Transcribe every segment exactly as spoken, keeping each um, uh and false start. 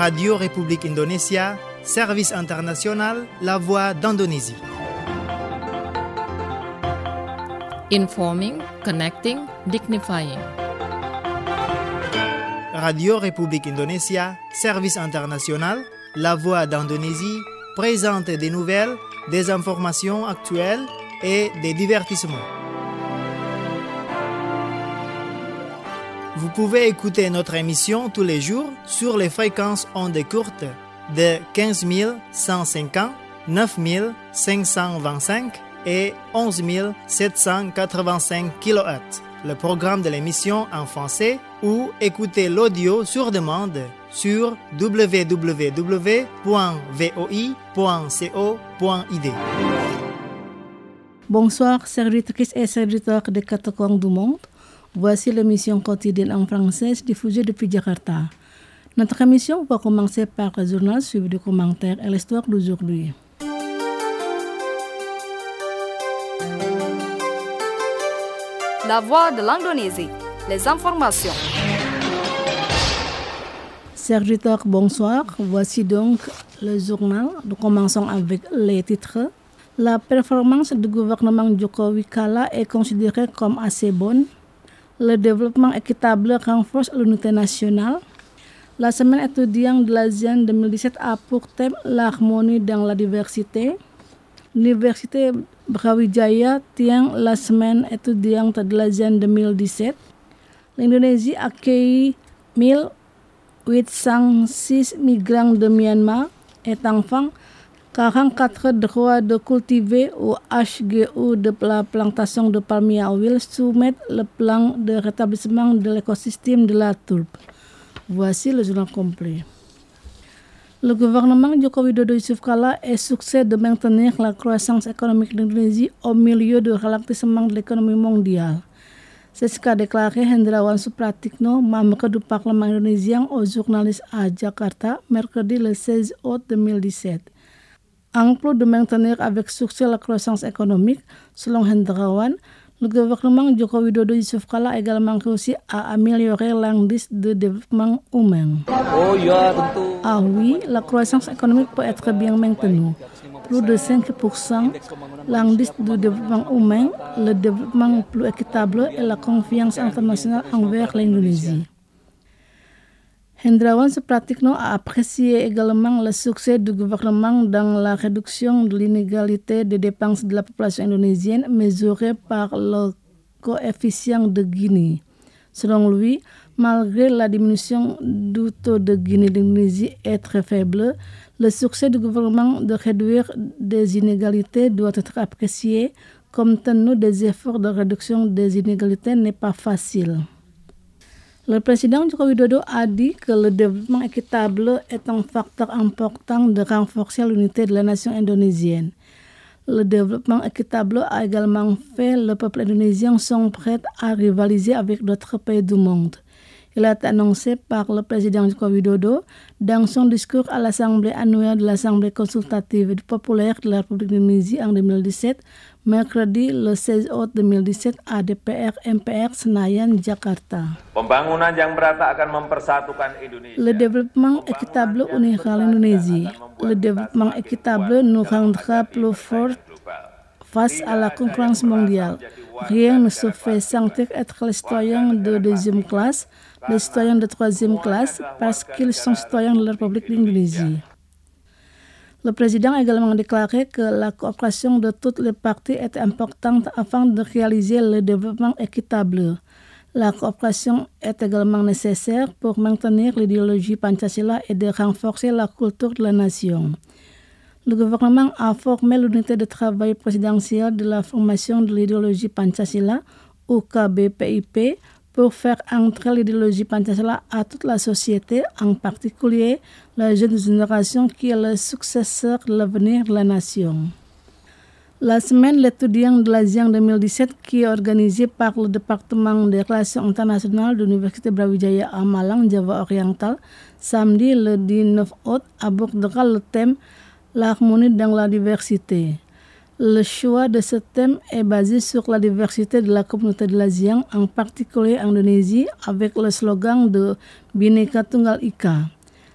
Radio République Indonésia, Service International, La Voix d'Indonésie. Informing, connecting, dignifying. Radio République Indonésia, Service International, La Voix d'Indonésie présente des nouvelles, des informations actuelles et des divertissements. Vous pouvez écouter notre émission tous les jours sur les fréquences ondes courtes de quinze mille cent cinquante, neuf mille cinq cent vingt-cinq et onze mille sept cent quatre-vingt-cinq kilohertz. Le programme de l'émission en français ou écouter l'audio sur demande sur w w w point v o i point co point i d. Bonsoir, servitrices et serviteurs des quatre coins du monde. Voici l'émission quotidienne en français diffusée depuis Jakarta. Notre émission va commencer par le journal suivi de commentaires et l'histoire d'aujourd'hui. La Voix de l'Indonésie, les informations. Serviteurs, bonsoir. Voici donc le journal. Nous commençons avec les titres. La performance du gouvernement Jokowi Kala est considérée comme assez bonne. Le développement équitable renforce l'unité nationale. La semaine étudiante de l'ASEAN deux mille dix-sept a pour thème l'harmonie dans la diversité. L'université Brawijaya tient la semaine étudiante de l'ASEAN deux mille dix-sept. L'Indonésie accueille mille huit cent six migrants de Myanmar et enfin quarante-quatre droits de cultiver au H G U de la plantation de palmier à huile soumettent le plan de rétablissement de l'écosystème de la tourbe. Voici le journal complet. Le gouvernement Joko Widodo Yusuf Kala est succès de maintenir la croissance économique de l'Indonésie au milieu du ralentissement de l'économie mondiale. C'est ce qu'a déclaré Hendrawan Supratikno, membre du Parlement indonésien, aux journalistes à Jakarta, mercredi le seize août deux mille dix-sept. En plus de maintenir avec succès la croissance économique, selon Hendrawan, le gouvernement Joko Widodo Yusuf Kala a également réussi à améliorer l'indice de développement humain. Oh, ya, tentu. Ah oui, la croissance économique peut être bien maintenue. Plus de cinq pour cent, l'indice de développement humain, le développement plus équitable et la confiance internationale envers l'Indonésie. Hendrawan Supratikno a apprécié également le succès du gouvernement dans la réduction de l'inégalité des dépenses de la population indonésienne mesurée par le coefficient de Gini. Selon lui, malgré la diminution du taux de Gini d'Indonésie est très faible, le succès du gouvernement de réduire des inégalités doit être apprécié, compte tenu des efforts de réduction des inégalités n'est pas facile. Le président Joko Widodo a dit que le développement équitable est un facteur important de renforcer l'unité de la nation indonésienne. Le développement équitable a également fait le peuple indonésien sont prêts à rivaliser avec d'autres pays du monde. Il a été annoncé par le président Joko Widodo dans son discours à l'Assemblée annuelle de l'Assemblée consultative et populaire de la République d'Indonésie en deux mille dix-sept, mercredi le seize août deux mille dix-sept à D P R M P R Senayan, Jakarta. Pembangunan yang merata akan mempersatukan Indonesia. Le développement équitable unira l'Indonésie. Le développement équitable nous rendra plus forts face à la concurrence mondiale. Rien ne se fait sentir être les citoyens de deuxième classe, les citoyens de troisième classe, parce qu'ils sont citoyens de la République d'Indonésie. Le président a également déclaré que la coopération de toutes les parties est importante afin de réaliser le développement équitable. La coopération est également nécessaire pour maintenir l'idéologie Pancasila et de renforcer la culture de la nation. Le gouvernement a formé l'unité de travail présidentielle de la formation de l'idéologie Pancasila, U K B P I P, pour faire entrer l'idéologie Pancasila à toute la société, en particulier la jeune génération qui est le successeur de l'avenir de la nation. La semaine l'étudiant de l'ASEAN deux mille dix-sept, qui est organisée par le département des relations internationales de l'Université Brawijaya à Malang, Java Oriental, samedi le dix-neuf août, abordera le thème l'harmonie dans la diversité. Le choix de ce thème est basé sur la diversité de la communauté de l'ASEAN, en particulier en Indonésie, avec le slogan de Bhinneka Tunggal Ika.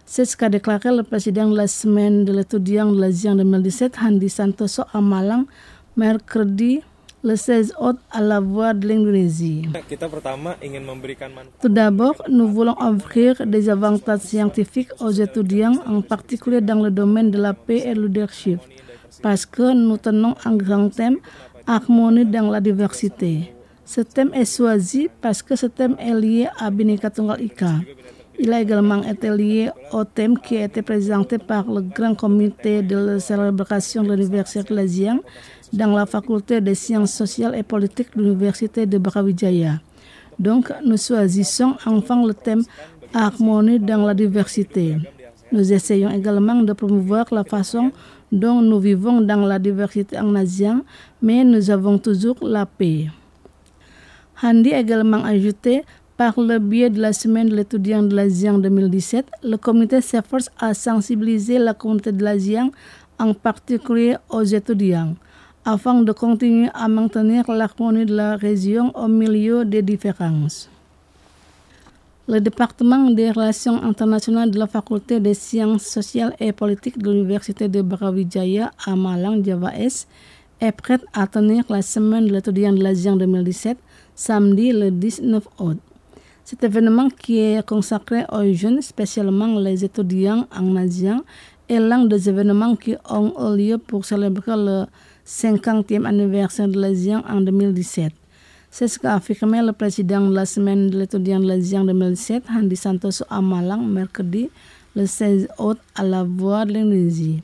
C'est ce qu'a déclaré le président de la semaine de l'étudiant de l'Asie en deux mille dix-sept, Handi Santoso, à Malang, mercredi le seize août à la Voix de l'Indonésie. Tout d'abord, nous voulons offrir des avantages scientifiques aux étudiants, en particulier dans le domaine de la paix et le leadership, parce que nous tenons un grand thème, harmonie dans la diversité. Ce thème est choisi parce que ce thème est lié à Bhinneka Tunggal Ika. Il a également été lié au thème qui a été présenté par le grand comité de la célébration de l'Université de l'Asie dans la faculté des sciences sociales et politiques de l'Université de Brawijaya. Donc, nous choisissons enfin le thème harmonie dans la diversité. Nous essayons également de promouvoir la façon dont nous vivons dans la diversité en Asie, mais nous avons toujours la paix. Handi a également ajouté, par le biais de la semaine de l'étudiant de l'Asie en deux mille dix-sept, le comité s'efforce à sensibiliser la communauté de l'Asie, en particulier aux étudiants, afin de continuer à maintenir l'harmonie de la région au milieu des différences. Le département des relations internationales de la faculté des sciences sociales et politiques de l'Université de Brawijaya à Malang, Java Est, est prête à tenir la semaine de l'étudiant de l'Asie en deux mille dix-sept, samedi le dix-neuf août. Cet événement qui est consacré aux jeunes, spécialement les étudiants en Asie, est l'un des événements qui ont eu lieu pour célébrer le cinquantième anniversaire de l'Asie en deux mille dix-sept. C'est ce qu'a affirmé le président de la semaine de l'étudiant de l'Asie en deux mille dix-sept, Handi Santoso, à Malang, mercredi le seize août à la Voix de l'Indonésie.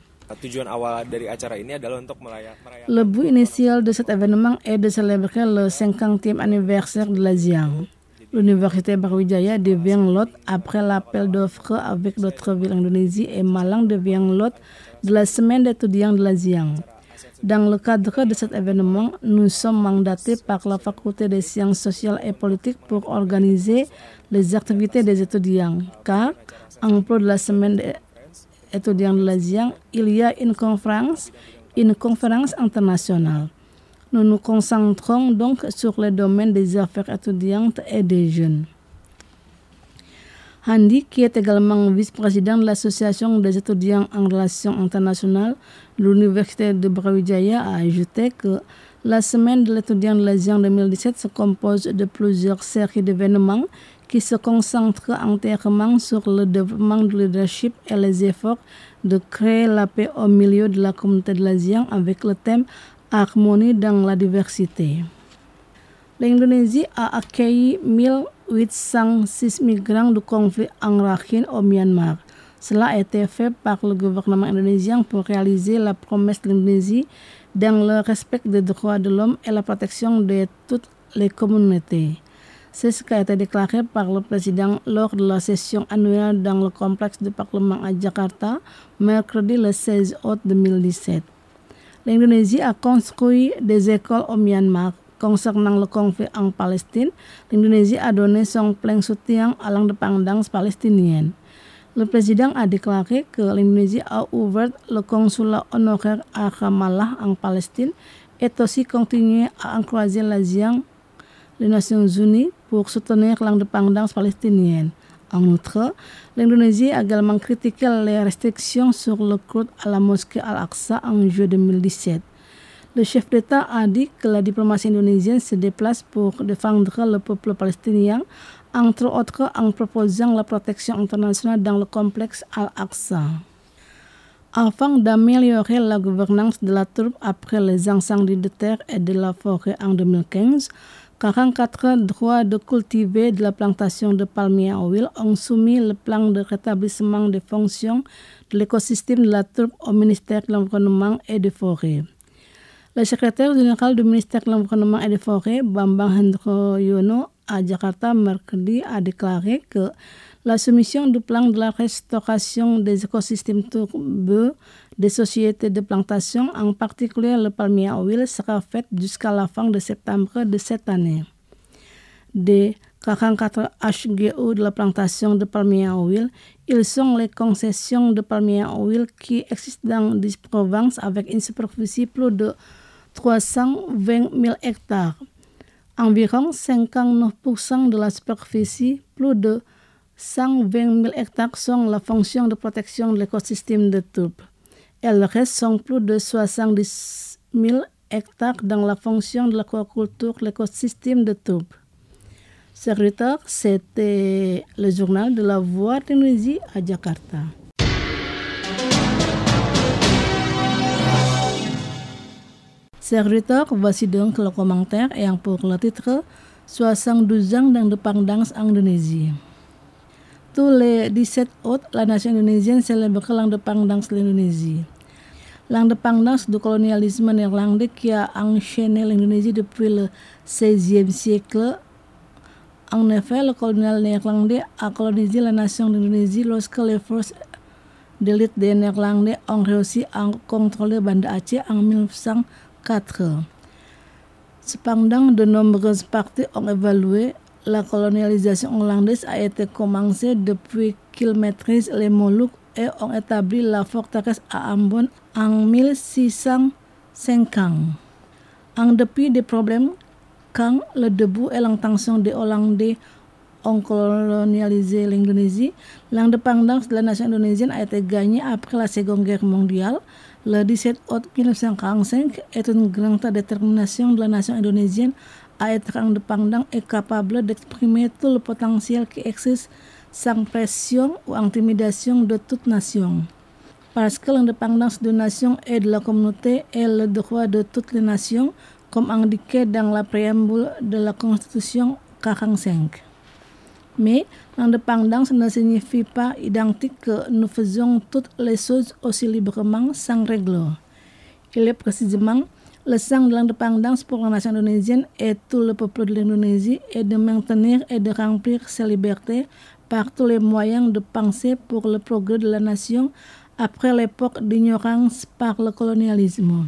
Le but initial de cet événement est de célébrer le cinquantième anniversaire de l'Asie. L'Université Brawijaya devient l'hôte après l'appel d'offres avec d'autres villes indonésiennes et Malang devient l'hôte de la semaine d'étudiants de l'Asie. Dans le cadre de cet événement, nous sommes mandatés par la Faculté des sciences sociales et politiques pour organiser les activités des étudiants, car en plus de la semaine d'étudiants de l'Asie, il y a une conférence, une conférence internationale. Nous nous concentrons donc sur le domaine des affaires étudiantes et des jeunes. Handi, qui est également vice-président de l'Association des étudiants en relations internationales de l'Université de Brawijaya, a ajouté que la semaine de l'étudiant de l'Asie en deux mille dix-sept se compose de plusieurs séries d'événements qui se concentrent entièrement sur le développement du leadership et les efforts de créer la paix au milieu de la communauté de l'Asie avec le thème harmonie dans la diversité. L'Indonésie a accueilli mille huit cent six migrants du conflit en Rakhine au Myanmar. Cela a été fait par le gouvernement indonésien pour réaliser la promesse de l'Indonésie dans le respect des droits de l'homme et la protection de toutes les communautés. C'est ce qui a été déclaré par le président lors de la session annuelle dans le complexe du Parlement à Jakarta, mercredi le seize août deux mille dix-sept. L'Indonésie a construit des écoles au Myanmar. Concernant le conflit en Palestine, l'Indonésie a donné son plein soutien à l'indépendance palestinienne. Le président a déclaré que l'Indonésie a ouvert le consulat honoraire à Ramallah en Palestine et aussi continué à encourager l'ASEAN, les Nations Unies, pour soutenir l'indépendance palestinienne. En outre, l'Indonésie a également critiqué les restrictions sur le culte à la mosquée Al-Aqsa en juillet deux mille dix-sept. Le chef d'État a dit que la diplomatie indonésienne se déplace pour défendre le peuple palestinien, entre autres en proposant la protection internationale dans le complexe Al-Aqsa. Afin d'améliorer la gouvernance de la troupe après les incendies de terre et de la forêt en deux mille quinze, quarante-quatre droits de cultiver de la plantation de palmiers à huile ont soumis le plan de rétablissement des fonctions de l'écosystème de la troupe au ministère de l'Environnement et des Forêts. Le secrétaire général du ministère de l'Environnement et des Forêts, Bambang Hendroyono, à Jakarta mercredi, a déclaré que la soumission du plan de la restauration des écosystèmes tourbeux des sociétés de plantation, en particulier le palmier à huile, sera faite jusqu'à la fin de septembre de cette année. Des quarante-quatre H G O de la plantation de palmiers à huile, ils sont les concessions de palmiers à huile qui existent dans dix provinces avec une superficie plus de trois cent vingt mille hectares. Environ cinquante-neuf pour cent de la superficie, plus de cent vingt mille hectares sont la fonction de protection de l'écosystème de Tourbe. Et le reste sont plus de soixante-dix mille hectares dans la fonction de l'aquaculture, l'écosystème de Tourbe. Serviteur, c'était le journal de la Voix d'Indonésie à Jakarta. Serviteur, voici donc le commentaire ayant pour le titre soixante-douze ans d'indépendance en Indonésie. Tous les dix-sept août, la nation indonésienne célèbre l'indépendance de l'Indonésie. L'indépendance du colonialisme néerlandais qui a enchaîné l'Indonésie depuis le seizième siècle. En effet, le colonial néerlandais a colonisé la nation d'Indonésie lorsque les forces d'élite des Néerlandais ont réussi à contrôler Banda Aceh en mille neuf cent quatre. Cependant, de nombreuses parties ont évalué. La colonialisation hollandaise a été commencée depuis qu'ils maîtrisent les Moluques et ont établi la forteresse à Ambon en mille six cent cinquante. En dépit des problèmes, quand le début et l'intention des Hollandais ont colonialisé l'Indonésie, l'indépendance de la nation indonésienne a été gagnée après la Seconde Guerre mondiale. Le dix-sept août mille neuf cent quarante-cinq est une grande détermination de la nation indonésienne à être indépendante et capable d'exprimer tout le potentiel qui existe sans pression ou intimidation de toute nation. Parce que l'indépendance d'une nation et de la communauté est le droit de toutes les nations, comme indiqué dans la préambule de la Constitution quarante-cinq. Mais l'indépendance ne signifie pas identique que nous faisons toutes les choses aussi librement sans règles. Il est précisément le sens de l'indépendance pour la nation indonésienne et tout le peuple de l'Indonésie est de maintenir et de remplir ses libertés par tous les moyens de penser pour le progrès de la nation après l'époque d'ignorance par le colonialisme.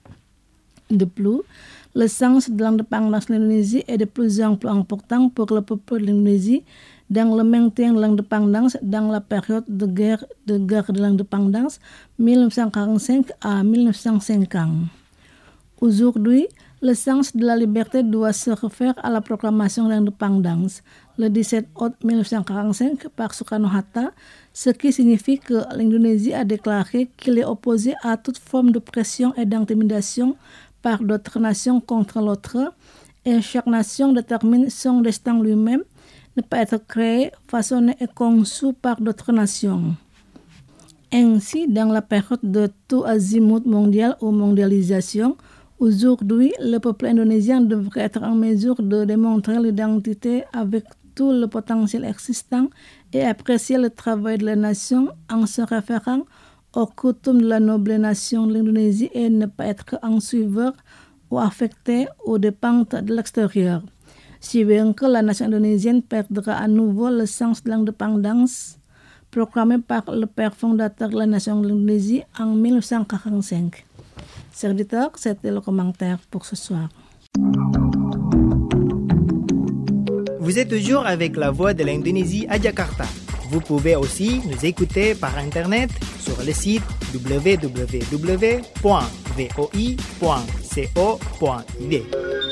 De plus, le sens de l'indépendance de l'Indonésie est de plus en plus important pour le peuple de l'Indonésie dans le maintien de l'indépendance dans la période de guerre de, guerre de l'indépendance mille neuf cent quarante-cinq à mille neuf cent cinquante. Aujourd'hui, le sens de la liberté doit se refaire à la proclamation de l'indépendance le dix-sept août mille neuf cent quarante-cinq par Soekarno-Hatta, ce qui signifie que l'Indonésie a déclaré qu'il est opposé à toute forme de pression et d'intimidation par d'autres nations contre l'autre, et chaque nation détermine son destin lui-même, ne pas être créée, façonnée et conçue par d'autres nations. Ainsi, dans la période de tout azimut mondial ou mondialisation, aujourd'hui, le peuple indonésien devrait être en mesure de démontrer l'identité avec tout le potentiel existant et apprécier le travail de la nation en se référant aux coutumes de la noble nation de l'Indonésie et ne pas être un suiveur ou affecté aux dépens de l'extérieur. Si bien que la nation indonésienne perdra à nouveau le sens de l'indépendance proclamé par le père fondateur de la nation de l'Indonésie en mille neuf cent quarante-cinq. Serviteur, c'était le commentaire pour ce soir. Vous êtes toujours avec la Voix de l'Indonésie à Jakarta. Vous pouvez aussi nous écouter par Internet sur le site w w w point v o i point co point i d.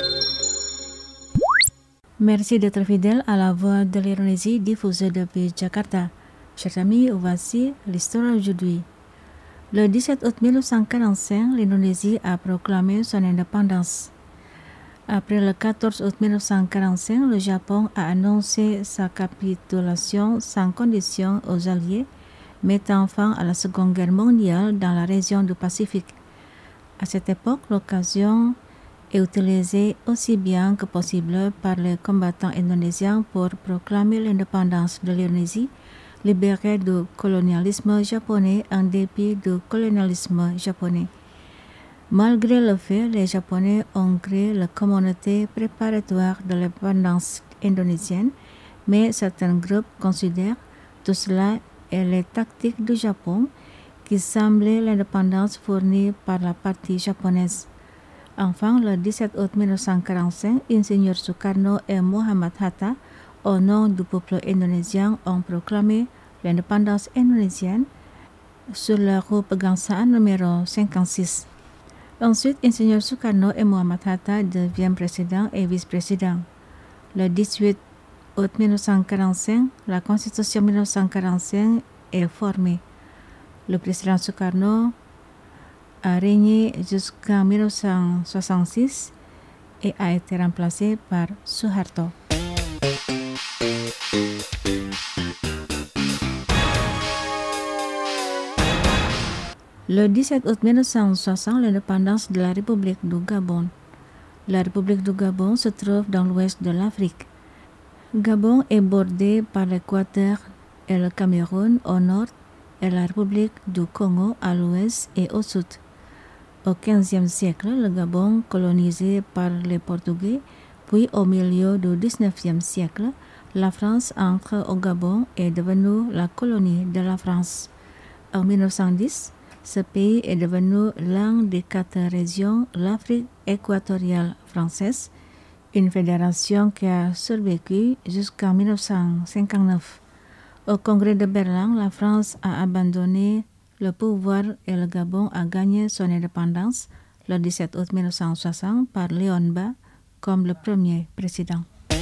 Merci d'être fidèle à la Voix de l'Indonésie diffusée depuis Jakarta. Chers amis, voici l'histoire aujourd'hui. Le dix-sept août mille neuf cent quarante-cinq, l'Indonésie a proclamé son indépendance. Après le quatorze août mille neuf cent quarante-cinq, le Japon a annoncé sa capitulation sans condition aux Alliés, mettant fin à la Seconde Guerre mondiale dans la région du Pacifique. À cette époque, l'occasion est utilisée aussi bien que possible par les combattants indonésiens pour proclamer l'indépendance de l'Indonésie, libérée du colonialisme japonais en dépit du colonialisme japonais. Malgré le fait, les Japonais ont créé la communauté préparatoire de l'indépendance indonésienne, mais certains groupes considèrent tout cela et les tactiques du Japon qui semblaient l'indépendance fournie par la partie japonaise. Enfin, le dix-sept août mille neuf cent quarante-cinq, Ingénieur Soekarno et Muhammad Hatta, au nom du peuple indonésien, ont proclamé l'indépendance indonésienne sur leur route Pegangsaan numéro cinquante-six. Ensuite, Ingénieur Soekarno et Muhammad Hatta deviennent président et vice-président. Le dix-huit août mille neuf cent quarante-cinq, la Constitution mille neuf cent quarante-cinq est formée. Le président Sukarno a régné jusqu'en mille neuf cent soixante-six et a été remplacé par Suharto. Le dix-sept août mille neuf cent soixante, l'indépendance de la République du Gabon. La République du Gabon se trouve dans l'ouest de l'Afrique. Gabon est bordé par l'Équateur et le Cameroun au nord et la République du Congo à l'ouest et au sud. Au quinzième siècle, le Gabon, colonisé par les Portugais, puis au milieu du dix-neuvième siècle, la France entre au Gabon et est devenue la colonie de la France. En mille neuf cent dix, ce pays est devenu l'une des quatre régions de l'Afrique équatoriale française, une fédération qui a survécu jusqu'en mille neuf cent cinquante-neuf. Au Congrès de Berlin, la France a abandonné le pouvoir et le Gabon a gagné son indépendance le dix-sept août mille neuf cent soixante par Léon Mba comme le premier président.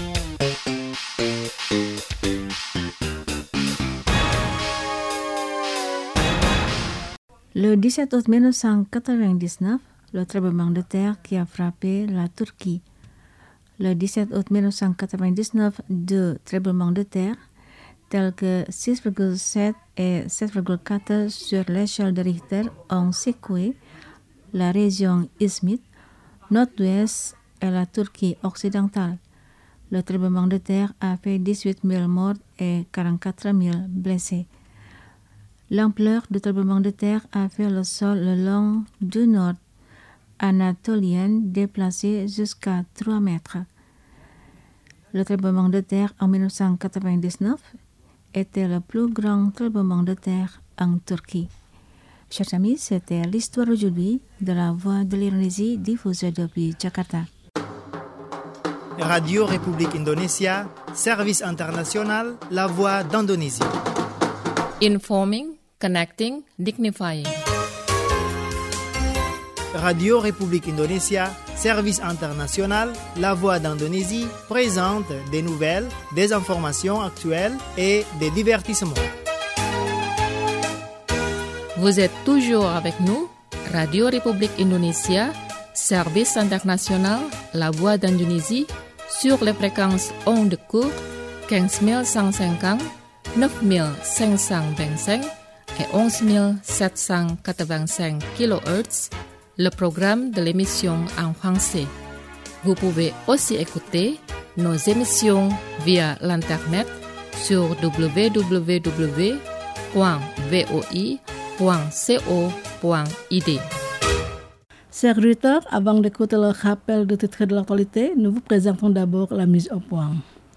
Le dix-sept août mille neuf cent quatre-vingt-dix-neuf, le tremblement de terre qui a frappé la Turquie. Le dix-sept août mille neuf cent quatre-vingt-dix-neuf, deux tremblements de terre, tels que six virgule sept et sept virgule quatre sur l'échelle de Richter, ont secoué la région Izmit, nord-ouest et la Turquie occidentale. Le tremblement de terre a fait dix-huit mille morts et quarante-quatre mille blessés. L'ampleur du tremblement de terre a fait le sol le long du nord anatolien déplacé jusqu'à trois mètres. Le tremblement de terre en mille neuf cent quatre-vingt-dix-neuf était le plus grand tremblement de terre en Turquie. Chers amis, c'était l'histoire aujourd'hui de la Voix de l'Indonésie diffusée depuis Jakarta. Radio République Indonésia, service international, la Voix d'Indonésie. Informing, connecting, dignifying. Radio République Indonésia, service international, la Voix d'Indonésie, présente des nouvelles, des informations actuelles et des divertissements. Vous êtes toujours avec nous, Radio République Indonésia, service international, la Voix d'Indonésie, sur les fréquences ondes courtes quinze mille cent cinquante, neuf mille cinq cent vingt-cinq et onze mille sept cent quatre-vingt-cinq kilohertz, le programme de l'émission en français. Vous pouvez aussi écouter nos émissions via l'internet sur w w w point v o i point co point i d. Chers auditeurs, avant d'écouter le rappel de titres de l'actualité, nous vous présentons d'abord la mise au point.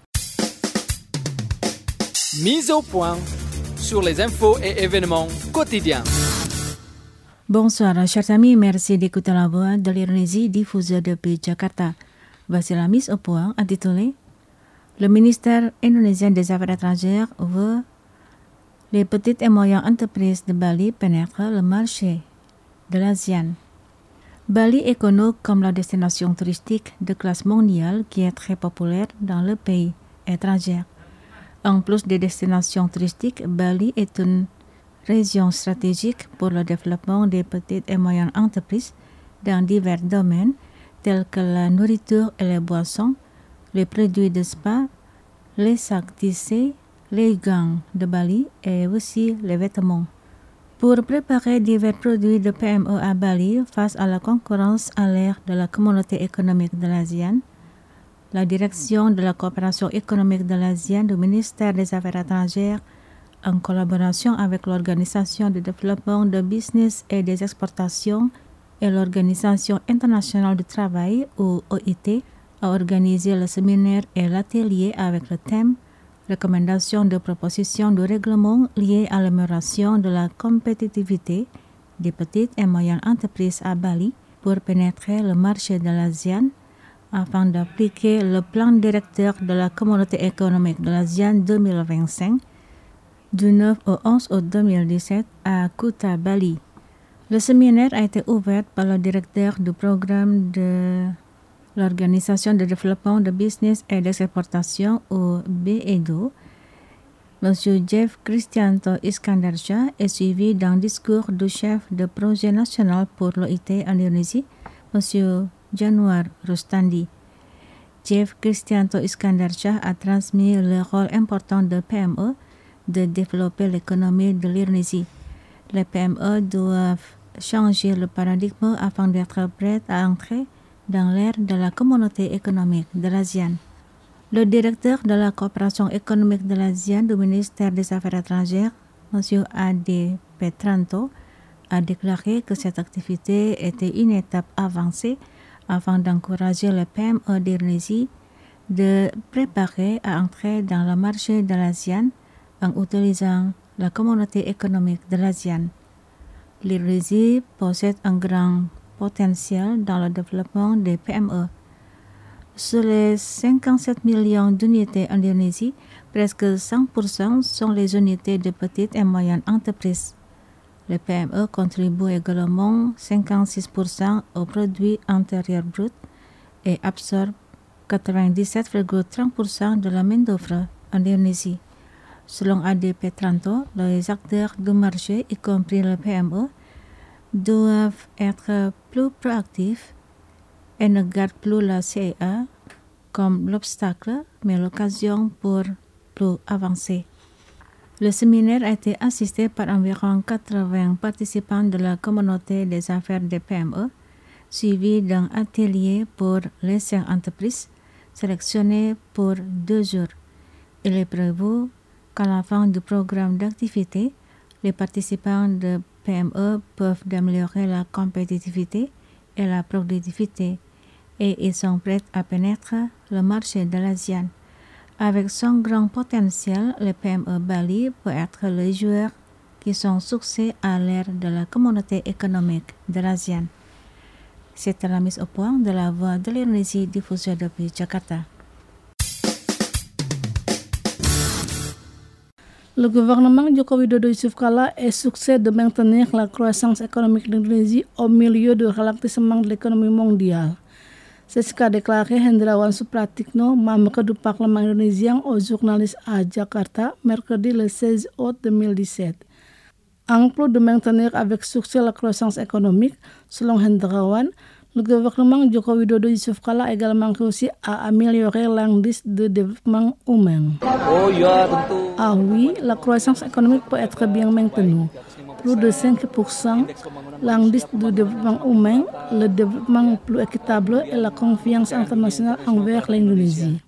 Mise au point sur les infos et événements quotidiens. Bonsoir, chers amis, merci d'écouter la Voix de l'Indonésie diffusée depuis Jakarta. Voici la mise au point intitulée Le ministère indonésien des Affaires étrangères veut les petites et moyennes entreprises de Bali pénètrent le marché de l'ASEAN. Bali est connu comme la destination touristique de classe mondiale qui est très populaire dans le pays étranger. En plus des destinations touristiques, Bali est une région stratégique pour le développement des petites et moyennes entreprises dans divers domaines tels que la nourriture et les boissons, les produits de spa, les sacs tissés, les gants de Bali et aussi les vêtements. Pour préparer divers produits de P M E à Bali face à la concurrence à l'ère de la communauté économique de l'ASEAN, la direction de la coopération économique de l'ASEAN du ministère des Affaires étrangères, en collaboration avec l'Organisation de développement de business et des exportations et l'Organisation internationale du travail, ou O I T, a organisé le séminaire et l'atelier avec le thème « Recommandation de proposition de règlement liées à l'amélioration de la compétitivité des petites et moyennes entreprises à Bali pour pénétrer le marché de l'ASEAN afin d'appliquer le plan directeur de la communauté économique de l'ASEAN deux mille vingt-cinq du neuf au onze août deux mille dix-sept à Kuta, Bali. Le séminaire a été ouvert par le directeur du programme de l'Organisation de développement de business et d'exportation ou B E D O, M. Jeff Cristianto Iskandarsyah est suivi d'un discours du chef de projet national pour l'O I T en Indonésie, M. Januar Rustandi. Jeff Cristianto Iskandarsyah a transmis le rôle important de P M E de développer l'économie de l'Indonésie. Les P M E doivent changer le paradigme afin d'être prêts à entrer dans l'ère de la communauté économique de l'ASEAN. Le directeur de la coopération économique de l'ASEAN du ministère des Affaires étrangères, M. Ade Petranto, a déclaré que cette activité était une étape avancée afin d'encourager les P M E d'Indonésie de préparer à entrer dans le marché de l'ASEAN en utilisant la communauté économique de l'ASEAN. L'Indonésie possède un grand potentiel dans le développement des P M E. Sur les cinquante-sept millions d'unités en Indonésie, presque cent pour cent sont les unités de petites et moyennes entreprises. Les P M E contribuent également cinquante-six pour cent au produit intérieur brut et absorbent quatre-vingt-dix-sept virgule trente pour cent de la main-d'œuvre en Indonésie. Selon Ade Petranto, les acteurs du marché, y compris les P M E, doivent être plus proactifs et ne gardent plus la C E A comme l'obstacle, mais l'occasion pour plus avancer. Le séminaire a été assisté par environ quatre-vingts participants de la communauté des affaires des P M E, suivi d'un atelier pour les cinq entreprises sélectionnées pour deux jours. Il est prévu qu'à la fin du programme d'activité, les participants de P M E peuvent améliorer la compétitivité et la productivité, et ils sont prêts à pénétrer le marché de l'ASEAN. Avec son grand potentiel, le P M E Bali peut être le joueur qui sont succès à l'ère de la communauté économique de l'ASEAN. C'était la mise au point de la Voix de l'Indonésie diffusée depuis Jakarta. Le gouvernement Joko Widodo Yusuf Kala est succès de maintenir la croissance économique de l'Indonésie au milieu du ralentissement de l'économie mondiale. C'est ce qu'a déclaré Hendrawan Supratikno, membre du Parlement indonésien, aux journalistes à Jakarta, mercredi le seize août deux mille dix-sept. En plus de maintenir avec succès la croissance économique, selon Hendrawan, le gouvernement Joko Widodo Yusuf Kala a également réussi à améliorer l'indice de développement humain. Oh ya, tentu. Ah oui, la croissance économique peut être bien maintenue. Plus de cinq pour cent, l'indice de développement humain, le développement plus équitable et la confiance internationale envers l'Indonésie.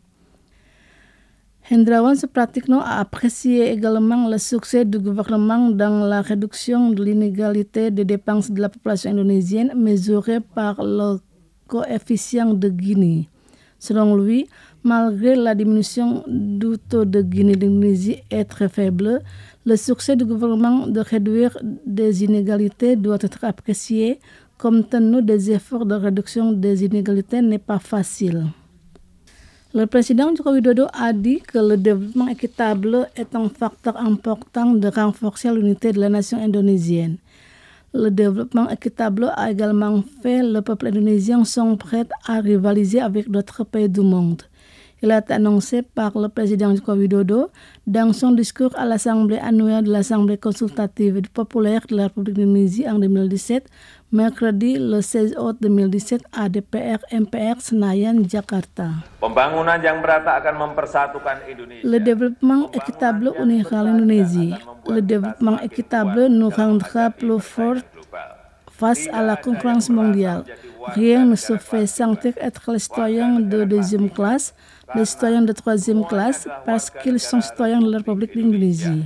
Hendrawan Supratikno a apprécié également le succès du gouvernement dans la réduction de l'inégalité des dépenses de la population indonésienne mesurée par le coefficient de Gini. Selon lui, malgré la diminution du taux de Gini d'Indonésie est très faible, le succès du gouvernement de réduire des inégalités doit être apprécié, compte tenu des efforts de réduction des inégalités n'est pas facile. Le président Joko Widodo a dit que le développement équitable est un facteur important de renforcer l'unité de la nation indonésienne. Le développement équitable a également fait le peuple indonésien sont prêts à rivaliser avec d'autres pays du monde. Il a été annoncé par le président Joko Widodo dans son discours à l'Assemblée annuelle de l'Assemblée consultative et populaire de la République d'Indonésie en deux mille dix-sept, mercredi le seize août deux mille dix-sept à D P R M P R Senayan, Jakarta. Pembangunan yang merata akan mempersatukan Indonesia. Le développement équitable unira l'Indonésie. Le développement équitable nous rendra plus forts face à la concurrence mondiale. Rien ne se fait sentir être les citoyens de deuxième classe, les citoyens de troisième classe, parce qu'ils sont citoyens de la République d'Indonésie.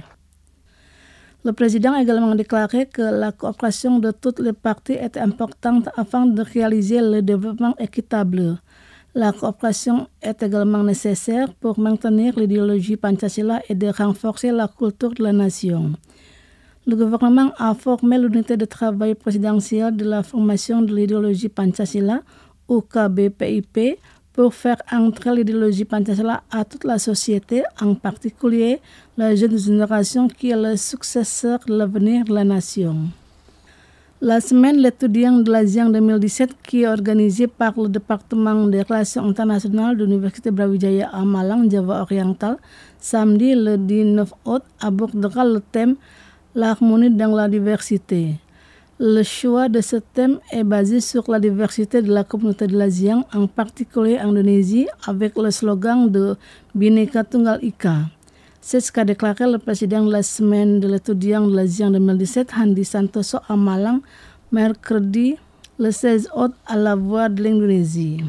Le président a également déclaré que la coopération de toutes les parties est importante afin de réaliser le développement équitable. La coopération est également nécessaire pour maintenir l'idéologie Pancasila et de renforcer la culture de la nation. Le gouvernement a formé l'unité de travail présidentielle de la formation de l'idéologie Pancasila, U K B P I P, pour faire entrer l'idéologie Pancasila à toute la société, en particulier la jeune génération qui est le successeur de l'avenir de la nation. La semaine l'étudiant de l'Asie en deux mille dix-sept qui est organisée par le département des relations internationales de l'Université Brawijaya à Malang, Java oriental, samedi le dix-neuf août abordera le thème l'harmonie dans la diversité. Le choix de ce thème est basé sur la diversité de la communauté de l'ASEAN, en particulier en Indonésie, avec le slogan de Bhinneka Tunggal Ika. C'est ce qu'a déclaré le président de la semaine de l'étudiant de l'Asie en deux mille dix-sept, Handi Santoso à Malang, mercredi le seize août à la Voix de l'Indonésie.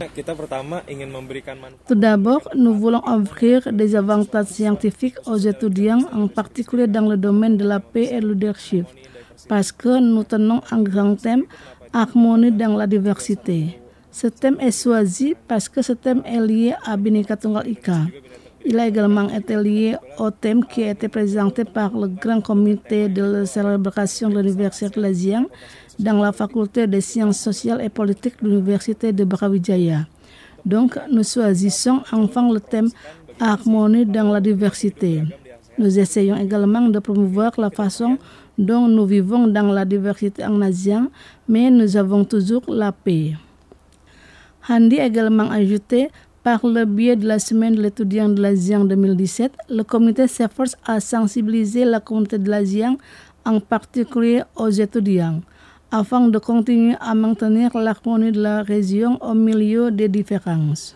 Tout d'abord, nous voulons offrir des avantages scientifiques aux étudiants, en particulier dans le domaine de la paix et le leadership, parce que nous tenons un grand thème, harmonie dans la diversité. Ce thème est choisi parce que ce thème est lié à Bhinneka Tunggal Ika. Il a également été lié au thème qui a été présenté par le grand comité de la célébration de l'Université de l'ASEAN dans la faculté des sciences sociales et politiques de l'Université de Brawijaya. Donc, nous choisissons enfin le thème harmonie dans la diversité. Nous essayons également de promouvoir la façon dont nous vivons dans la diversité en ASEAN, mais nous avons toujours la paix. Handi a également ajouté, par le biais de la semaine de l'étudiant de l'ASEAN en deux mille dix-sept, le comité s'efforce à sensibiliser la communauté de l'ASEAN, en particulier aux étudiants, afin de continuer à maintenir l'harmonie de la région au milieu des différences.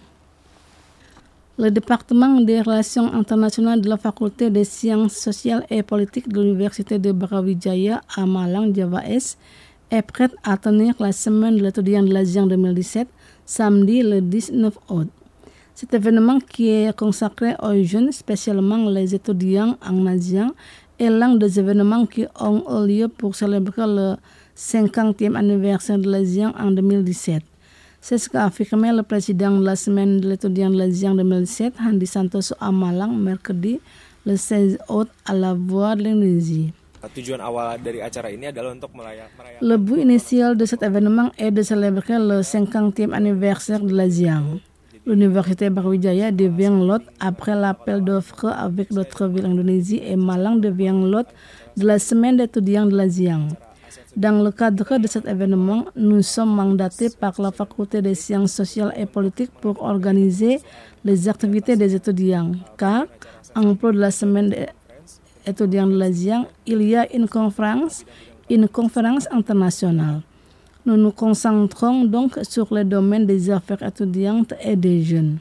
Le département des relations internationales de la faculté des sciences sociales et politiques de l'Université de Brawijaya à Malang, Java Est, est prête à tenir la semaine de l'étudiant de l'ASEAN en deux mille dix-sept, samedi le dix-neuf août. Cet événement qui est consacré aux jeunes, spécialement les étudiants en ASEAN, est l'un des événements qui ont eu lieu pour célébrer le cinquantième anniversaire de l'ASEAN en deux mille dix-sept. C'est ce qu'a affirmé le président de la semaine de l'étudiant de l'ASEAN en deux mille dix-sept, Handi Santoso à Malang, mercredi le seize août à la Voix de l'Indonésie. Le but initial de cet événement est de célébrer le cinquantième anniversaire de l'ASEAN. L'Université Brawijaya devient l'hôte après l'appel d'offres avec d'autres villes d'Indonésie et Malang devient l'hôte de la semaine d'étudiants de l'ASEAN. Dans le cadre de cet événement, nous sommes mandatés par la Faculté des sciences sociales et politiques pour organiser les activités des étudiants, car en plus de la semaine des étudiants de l'ASEAN, il y a une conférence, une conférence internationale. Nous nous concentrons donc sur le domaine des affaires étudiantes et des jeunes.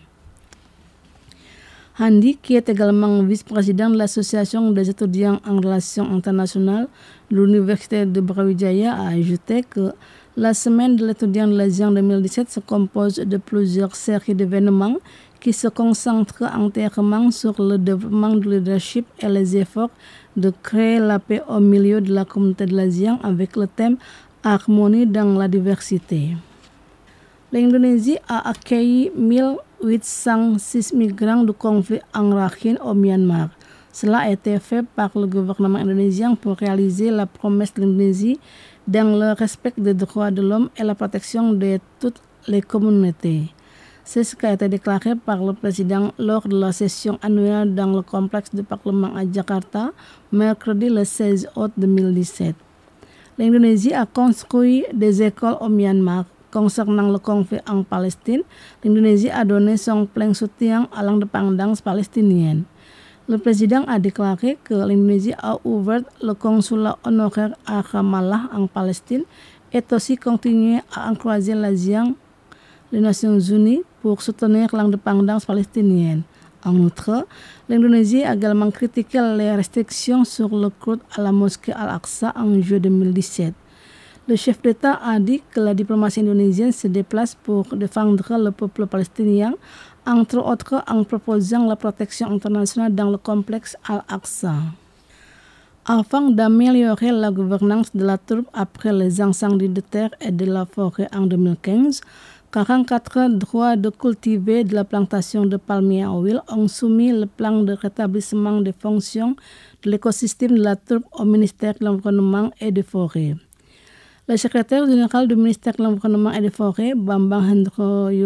Handi, qui est également vice-président de l'Association des étudiants en relations internationales de l'Université de Brawijaya, a ajouté que la semaine de l'étudiant de l'ASEAN deux mille dix-sept se compose de plusieurs séries d'événements qui se concentrent entièrement sur le développement du leadership et les efforts de créer la paix au milieu de la communauté de l'ASEAN avec le thème harmonie dans la diversité. L'Indonésie a accueilli mille huit cent six migrants du conflit en Rakhine au Myanmar. Cela a été fait par le gouvernement indonésien pour réaliser la promesse de l'Indonésie dans le respect des droits de l'homme et la protection de toutes les communautés. C'est ce qui a été déclaré par le président lors de la session annuelle dans le complexe du Parlement à Jakarta, mercredi le seize août deux mille dix-sept. L'Indonésie a construit des écoles au Myanmar. Concernant le conflit en Palestine, l'Indonésie a donné son plein soutien à l'indépendance palestinienne. Le président a déclaré que l'Indonésie a ouvert le consulat honoraire à Ramallah en Palestine et aussi continué à encourager l'ASEAN, les Nations Unies, pour soutenir l'indépendance palestinienne. En outre, l'Indonésie a également critiqué les restrictions sur le culte à la mosquée Al-Aqsa en juillet deux mille dix-sept. Le chef d'État a dit que la diplomatie indonésienne se déplace pour défendre le peuple palestinien, entre autres en proposant la protection internationale dans le complexe Al-Aqsa. Afin d'améliorer la gouvernance de la troupe après les incendies de terre et de la forêt en deux mille quinze, quarante-quatre droits de cultiver de la plantation de palmiers à huile ont soumis le plan de rétablissement des fonctions de l'écosystème de la troupe au ministère de l'Environnement et des Forêts. Le secrétaire général du ministère de l'Environnement et des Forêts, Bambang Hendro Yono,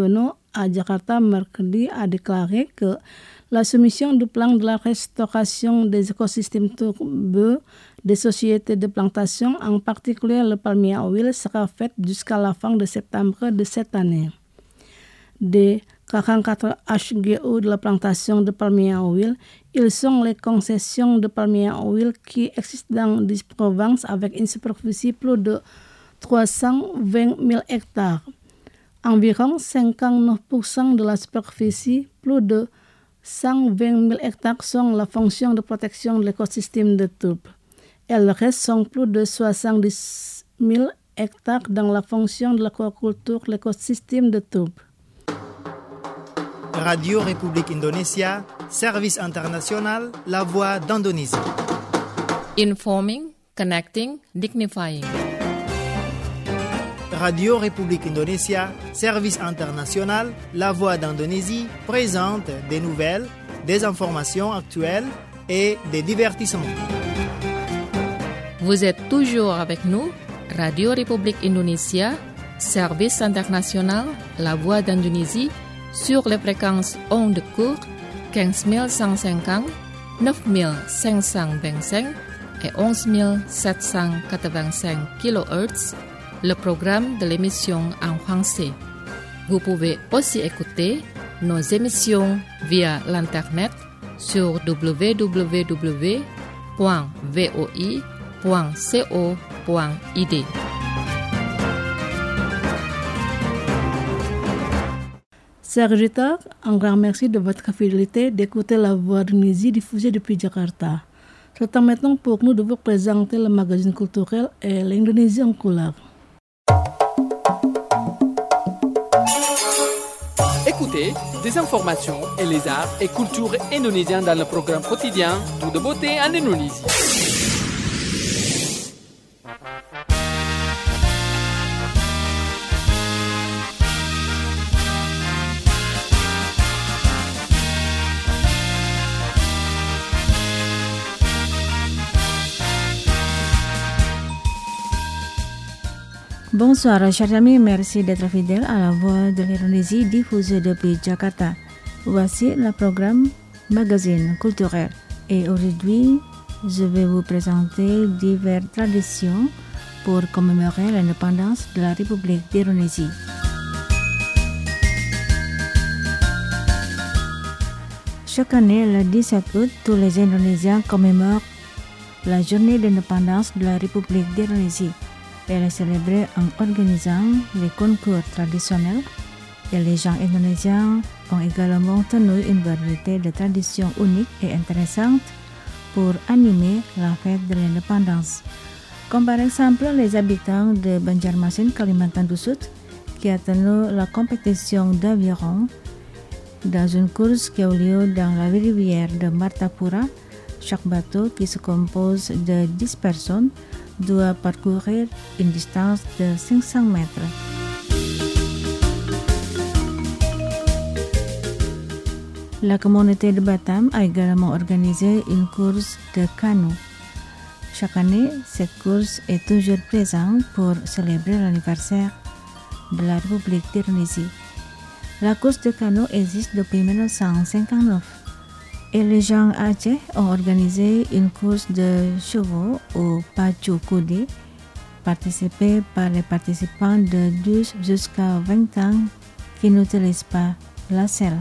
à Jakarta mercredi a déclaré que la soumission du plan de la restauration des écosystèmes tourbeux des sociétés de plantation, en particulier le palmier à huile, sera faite jusqu'à la fin de septembre de cette année. Des quarante-quatre H G O de la plantation de palmier à huile, ils sont les concessions de palmier à huile qui existent dans dix provinces avec une superficie plus de trois cent vingt mille hectares. Environ cinquante-neuf pour cent de la superficie, plus de cent vingt mille hectares, sont la fonction de protection de l'écosystème de tourbe. Et le reste sont plus de soixante-dix mille hectares dans la fonction de l'aquaculture, l'écosystème de tourbe. Radio République Indonésia, service international, la voix d'Indonésie. Informing, connecting, dignifying. Radio République Indonésia, service international, la voix d'Indonésie, présente des nouvelles, des informations actuelles et des divertissements. Vous êtes toujours avec nous, Radio République Indonésia, service international, la voix d'Indonésie, sur les fréquences ondes courtes quinze mille cent cinquante, neuf mille cinq cent vingt-cinq et onze mille sept cent quatre-vingt-cinq kilohertz, le programme de l'émission en français. Vous pouvez aussi écouter nos émissions via l'internet sur w w w point v o i point co point i d. Chers auditeurs, un grand merci de votre fidélité d'écouter la voix d'Indonésie diffusée depuis Jakarta. C'est temps maintenant pour nous de vous présenter le magazine culturel et l'Indonésie en couleur. Écoutez des informations et les arts et cultures indonésiens dans le programme quotidien Tout de beauté en Indonésie. Bonsoir chers amis, merci d'être fidèles à la voix de l'Indonésie diffusée depuis Jakarta. Voici le programme Magazine culturel et aujourd'hui je vais vous présenter diverses traditions pour commémorer l'indépendance de la République d'Indonésie. Chaque année, le dix-sept août, tous les Indonésiens commémorent la journée d'indépendance de la République d'Indonésie. Elle est célébrée en organisant les concours traditionnels et les gens indonésiens ont également tenu une variété de traditions uniques et intéressantes pour animer la fête de l'indépendance. Comme par exemple les habitants de Banjarmasin, Kalimantan du Sud, qui a tenu la compétition d'aviron dans une course qui a eu lieu dans la rivière de Martapura. Chaque bateau, qui se compose de dix personnes, doit parcourir une distance de cinq cents mètres. La communauté de Batam a également organisé une course de canot. Chaque année, cette course est toujours présente pour célébrer l'anniversaire de la République d'Indonésie. La course de canot existe depuis mille neuf cent cinquante-neuf. Et les gens Aceh ont organisé une course de chevaux au Pacu Kude, participée par les participants de douze jusqu'à vingt ans qui n'utilisent pas la selle.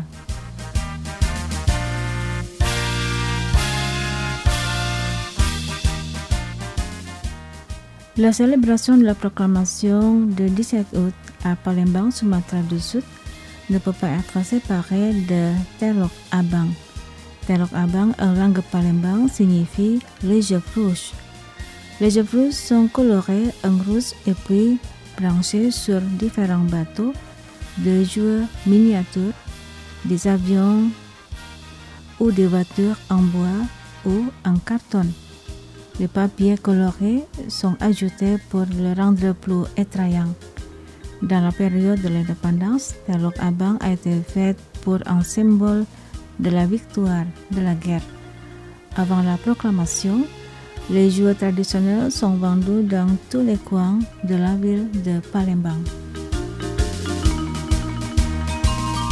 La célébration de la proclamation du dix-sept août à Palembang, Sumatra du Sud, ne peut pas être séparée de Telok Abang. Telok Abang en langue Palembang signifie les jeux rouges. Les jeux rouges sont colorés en rouge et puis branchés sur différents bateaux, des jouets miniatures, des avions ou des voitures en bois ou en carton. Les papiers colorés sont ajoutés pour le rendre plus attrayant. Dans la période de l'indépendance, Telok Abang a été fait pour un symbole de la victoire de la guerre. Avant la proclamation, les jouets traditionnels sont vendus dans tous les coins de la ville de Palembang.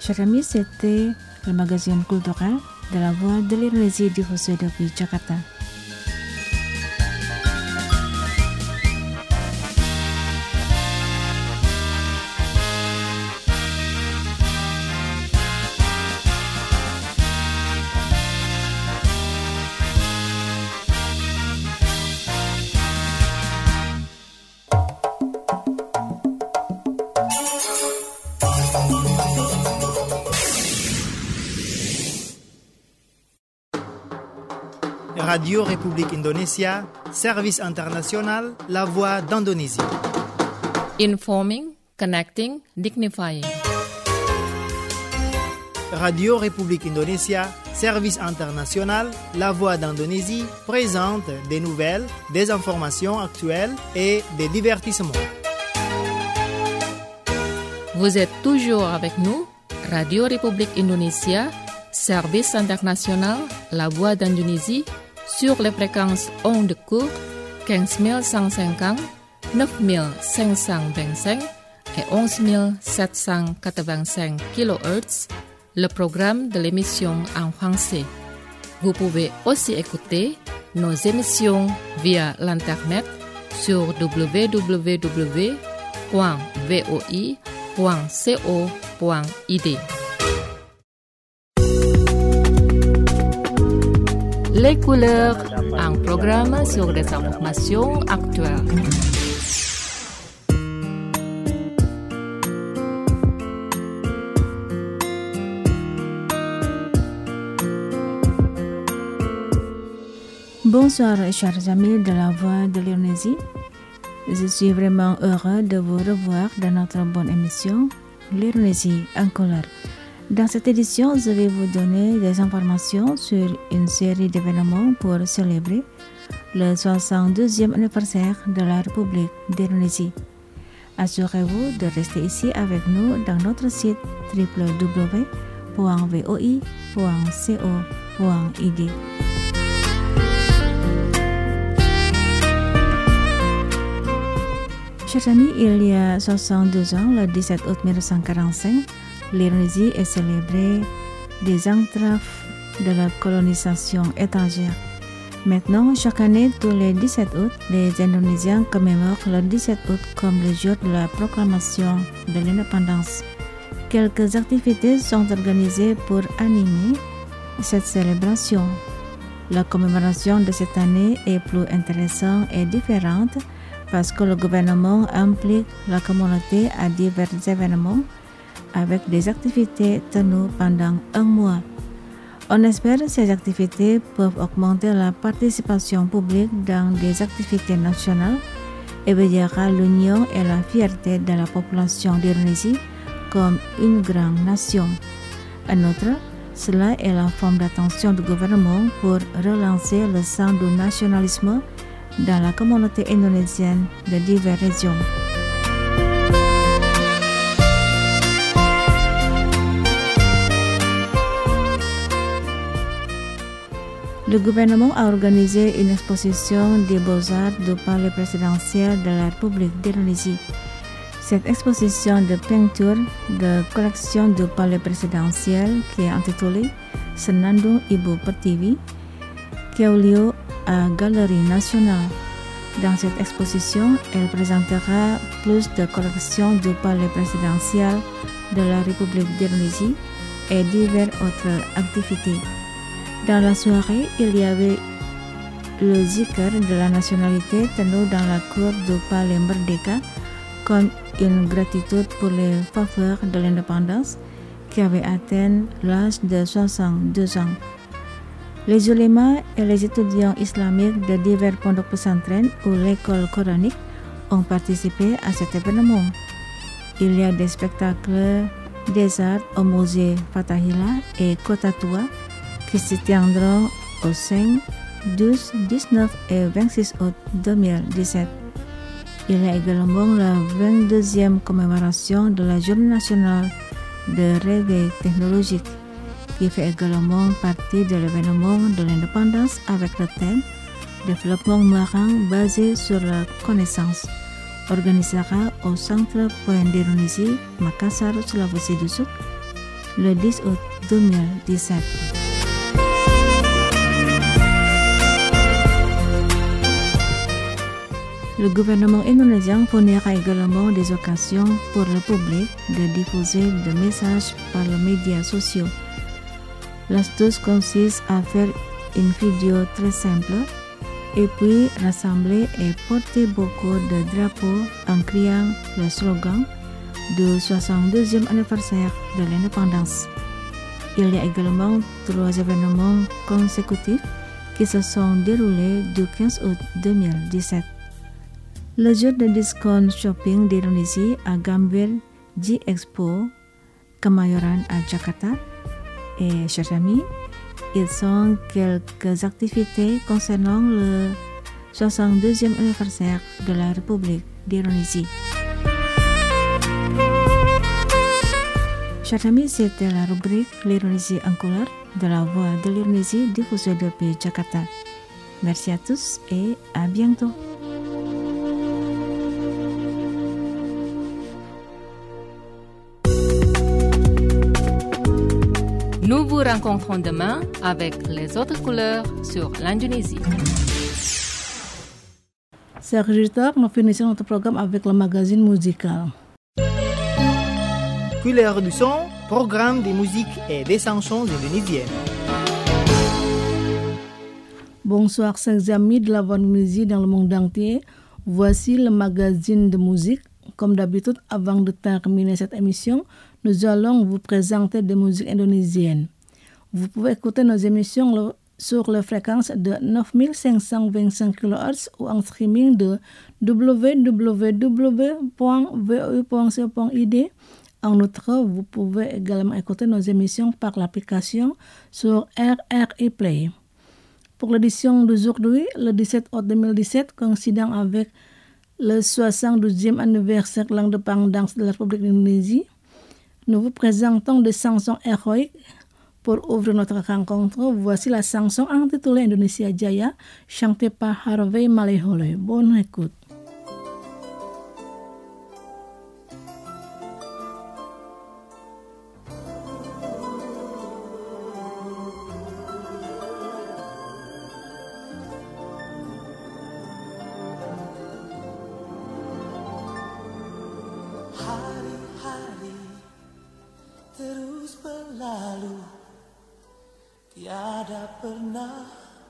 Chers amis, c'était le magazine culturel de la Voix de l'Indonésie diffusé depuis Jakarta. Radio République Indonésia, Service international, La Voix d'Indonésie. Informing, connecting, dignifying. Radio République Indonésia, Service international, La Voix d'Indonésie présente des nouvelles, des informations actuelles et des divertissements. Vous êtes toujours avec nous, Radio République Indonésia, Service international, La Voix d'Indonésie, sur les fréquences ondes courtes quinze mille cent cinquante, neuf mille cinq cent vingt-cinq et onze mille sept cent quatre-vingt-cinq kilohertz, le programme de l'émission en français. Vous pouvez aussi écouter nos émissions via l'internet sur w w w point voi point co point i d. Les couleurs, un programme sur les informations actuelles. Bonsoir chers amis de la Voix de l'Indonésie. Je suis vraiment heureux de vous revoir dans notre bonne émission L'Indonésie en couleur. Dans cette édition, je vais vous donner des informations sur une série d'événements pour célébrer le soixante-deuxième anniversaire de la République d'Indonésie. Assurez-vous de rester ici avec nous dans notre site w w w point voi point co point i d. Chers amis, il y a soixante-deux ans, le dix-sept août mille neuf cent quarante-cinq, l'Indonésie est célébrée des entraves de la colonisation étrangère. Maintenant, chaque année, tous les dix-sept août, les Indonésiens commémorent le dix-sept août comme le jour de la proclamation de l'indépendance. Quelques activités sont organisées pour animer cette célébration. La commémoration de cette année est plus intéressante et différente parce que le gouvernement implique la communauté à divers événements avec des activités tenues pendant un mois. On espère que ces activités peuvent augmenter la participation publique dans des activités nationales et veillera l'union et la fierté de la population d'Indonésie comme une grande nation. En outre, cela est la forme d'attention du gouvernement pour relancer le sens du nationalisme dans la communauté indonésienne de diverses régions. Le gouvernement a organisé une exposition des beaux-arts du palais présidentiel de la République d'Indonésie. Cette exposition de peinture de collection du palais présidentiel qui est intitulée Senandung Ibu Pertiwi qui a eu lieu à Galerie Nationale. Dans cette exposition, elle présentera plus de collections du palais présidentiel de la République d'Indonésie et diverses autres activités. Dans la soirée, il y avait le zikr de la nationalité tenu dans la cour du palais Merdeka comme une gratitude pour les faveurs de l'indépendance qui avaient atteint l'âge de soixante-deux ans. Les ulémas et les étudiants islamiques de divers pondok pesantren ou l'école coranique ont participé à cet événement. Il y a des spectacles des arts au musée Fatahillah et Kota Tua qui se tiendront au cinq, douze, dix-neuf et vingt-six août deux mille dix-sept. Il y a également la vingt-deuxième commémoration de la Journée nationale de réveil technologique qui fait également partie de l'événement de l'indépendance avec le thème Développement marin basé sur la connaissance. Organisera au Centre Point d'Indonésie, Makassar, Sulawesi du Sud, le dix août deux mille dix-sept. Le gouvernement indonésien fournira également des occasions pour le public de diffuser des messages par les médias sociaux. L'astuce consiste à faire une vidéo très simple et puis rassembler et porter beaucoup de drapeaux en criant le slogan du soixante-deuxième anniversaire de l'indépendance. Il y a également trois événements consécutifs qui se sont déroulés du quinze août deux mille dix-sept. Le jour de discount shopping d'Indonésie à Gambir G Expo, Kemayoran à Jakarta. Et chers amis, ils sont quelques activités concernant le soixante-deuxième anniversaire de la République d'Indonésie. Chers amis, c'était la rubrique L'Indonésie en couleur de la voix de l'Indonésie diffusée depuis Jakarta. Merci à tous et à bientôt. Nous vous rencontrons demain avec les autres couleurs sur l'Indonésie. Chers auditeurs, nous finissons notre programme avec le magazine musical. Couleur du son, programme de musique et des chansons indonésiennes. Bonsoir chers amis de la voix d'Indonésie dans le monde entier. Voici le magazine de musique. Comme d'habitude, avant de terminer cette émission, nous allons vous présenter des musiques indonésiennes. Vous pouvez écouter nos émissions sur la fréquence de neuf mille cinq cent vingt-cinq kilohertz ou en streaming de w w w point v o u point c o point i d. En outre, vous pouvez également écouter nos émissions par l'application sur R R I Play. Pour l'édition d'aujourd'hui, le dix-sept août deux mille dix-sept, coïncidant avec le soixante-douzième anniversaire de l'indépendance de la République d'Indonésie, nous vous présentons des chansons héroïques. Pour ouvrir notre rencontre, voici la chanson intitulée Indonesia Jaya, chantée par Harvey Maleholo. Bonne écoute. Hari-hari terus berlalu, tiada pernah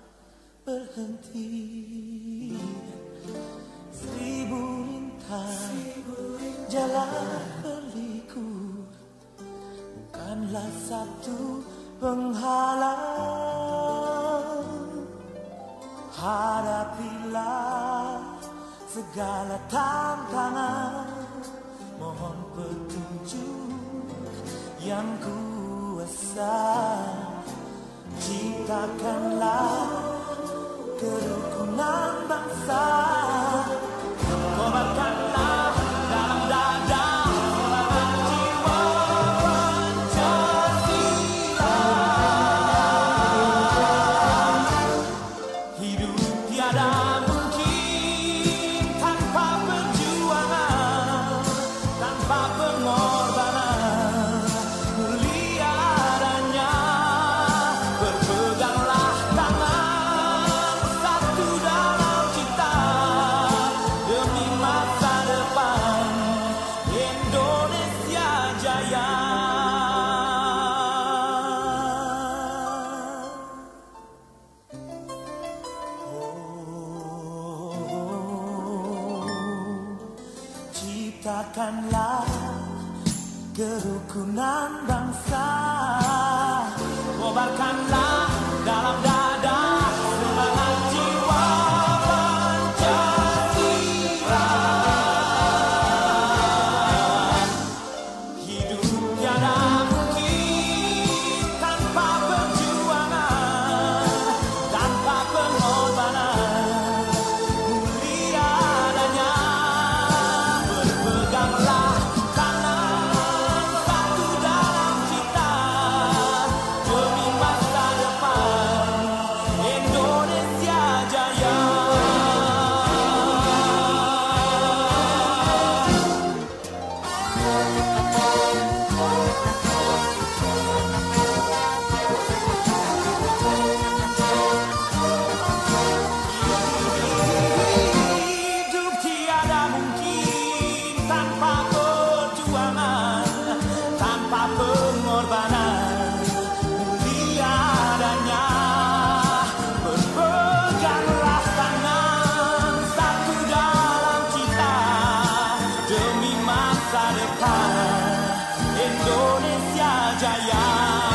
berhenti. Seribu rintang jalan berliku, bukanlah satu penghalang. Hadapilah segala tantangan, mohon petunjuk yang kuasa. Ciptakanlah kerukunan bangsa, kobarkanlah dalam dada semangat jiwa Pancasila. Hidup tiada mungkin tanpa perjuangan, tanpa pengorbanan, mulia adanya. Berpeganglah tangan satu dalam cinta, demi masa depan Indonesia Jaya. Ciptakanlah kerukunan bangsa, kobarkanlah dalam dada semangat jiwa Pancasila. Hidup tiada mungkin tanpa perjuangan, tanpa pengorbanan, mulia adanya. Berpeganglah tangan satu dalam cinta, demi masa depan depan, Indonesia Jaya.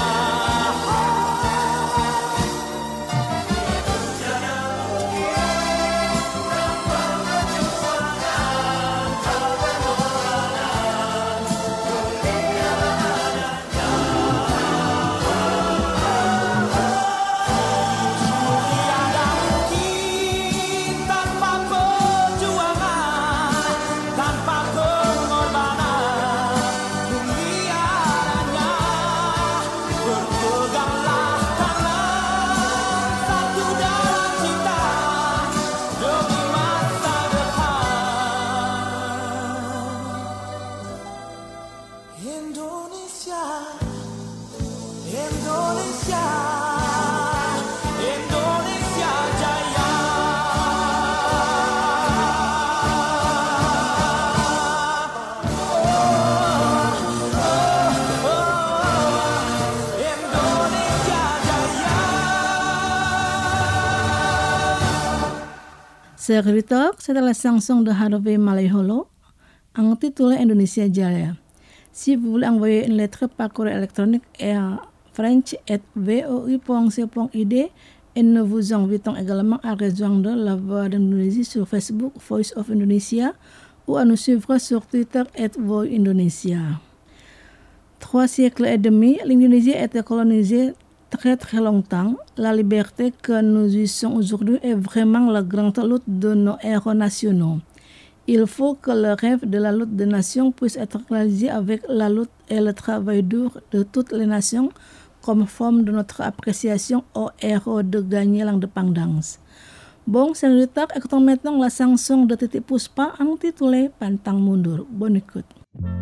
Serviteur, c'était la chanson de Harvey Malaiholo, intitulée Indonesia Jaya. Si vous voulez envoyer une lettre par courrier électronique à french arobase v o u point c point i d et nous vous invitons également à rejoindre La Voix d'Indonésie sur Facebook, Voice of Indonesia, ou à nous suivre sur Twitter arobase voice indonesia. Trois siècles et demi, l'Indonésie a été colonisée très très longtemps. La liberté que nous jouissons aujourd'hui est vraiment la grande lutte de nos héros nationaux. Il faut que le rêve de la lutte des nations puisse être réalisé avec la lutte et le travail dur de toutes les nations comme forme de notre appréciation aux héros de gagner l'indépendance. Bon, serviteur, écoutons maintenant la chanson de Titiek Puspa intitulée Pantang Mundur. Bonne écoute.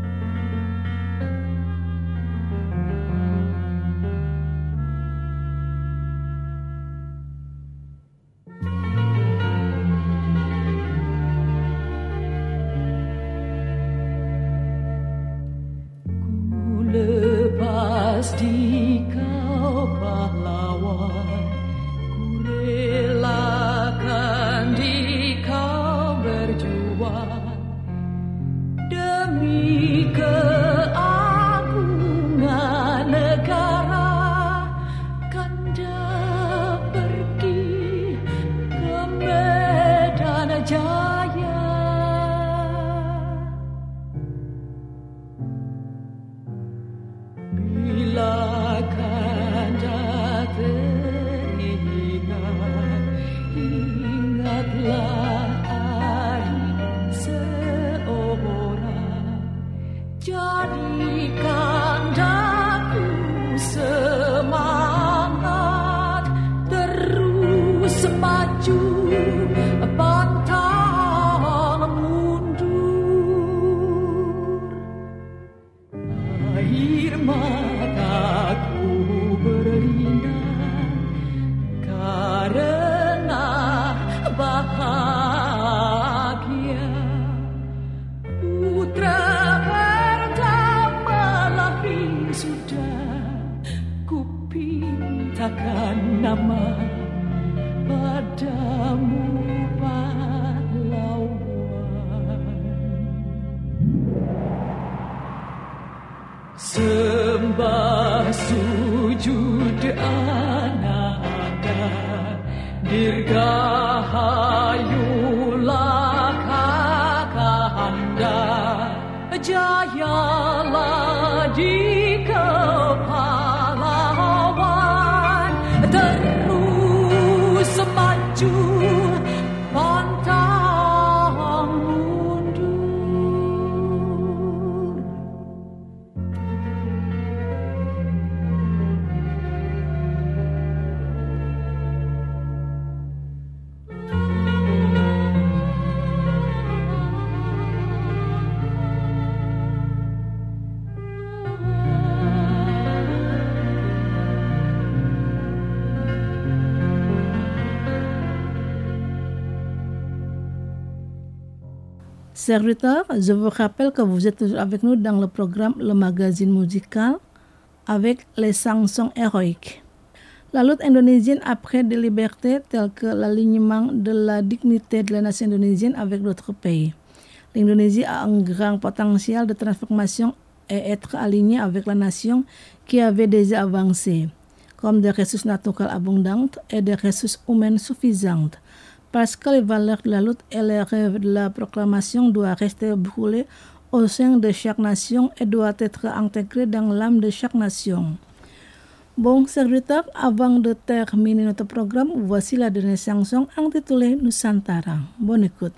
Lepas di kau pahlawan, ku relakan di kau berjuang demi keagungan negara. Kanda pergi ke medan jaya. Bila Kanda teringat, ingatlah adik seorang. Jadi Kandaku semangat terus maju, pantang mundur. Air mataku berlinang karena bahagia. Putra pertama lahir sudah kupintakan nama padamu pahlawan. Sembah sujud ananda, dirgahayulah Kakanda, jayalah di kepalawan, terus maju pantang mundur. Serviteur, je vous rappelle que vous êtes toujours avec nous dans le programme Le Magazine Musical avec les chansons héroïques. La lutte indonésienne après des libertés telles que l'alignement de la dignité de la nation indonésienne avec d'autres pays. L'Indonésie a un grand potentiel de transformation et être alignée avec la nation qui avait déjà avancé, comme des ressources naturelles abondantes et des ressources humaines suffisantes. Parce que les valeurs de la lutte et les rêves de la proclamation doivent rester brûlés au sein de chaque nation et doivent être intégrés dans l'âme de chaque nation. Bon serviteur, avant de terminer notre programme, voici la dernière chanson intitulée Nusantara. Bonne écoute.